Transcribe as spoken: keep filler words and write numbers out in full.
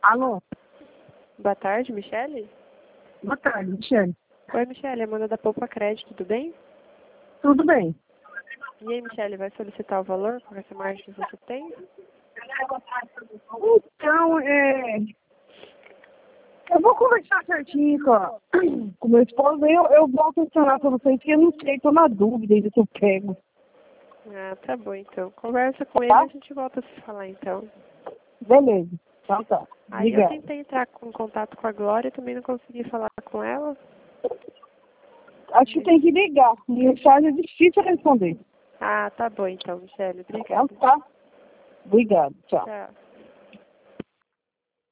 Alô? Boa tarde, Michele? Boa tarde, Michele. Oi, Michele, Amanda da Poupa Crédito, tudo bem? Tudo bem. E aí, Michele, vai solicitar o valor com essa margem que você tem? Então, é... eu vou conversar certinho com, com meu esposo, aí eu, eu volto a funcionar para vocês, porque eu não sei, estou na dúvida ainda se eu pego. Ah, tá bom, então. Conversa com ele Tá? e a gente volta a se falar, então. Beleza. Então tá. Aí eu Obrigado. tentei entrar em contato com a Glória e também não consegui falar com ela. Acho que tem que ligar. Mensagem é difícil responder. Ah, tá bom, então, Michele. Então Obrigada. tá. Obrigado. Tchau. Tchau.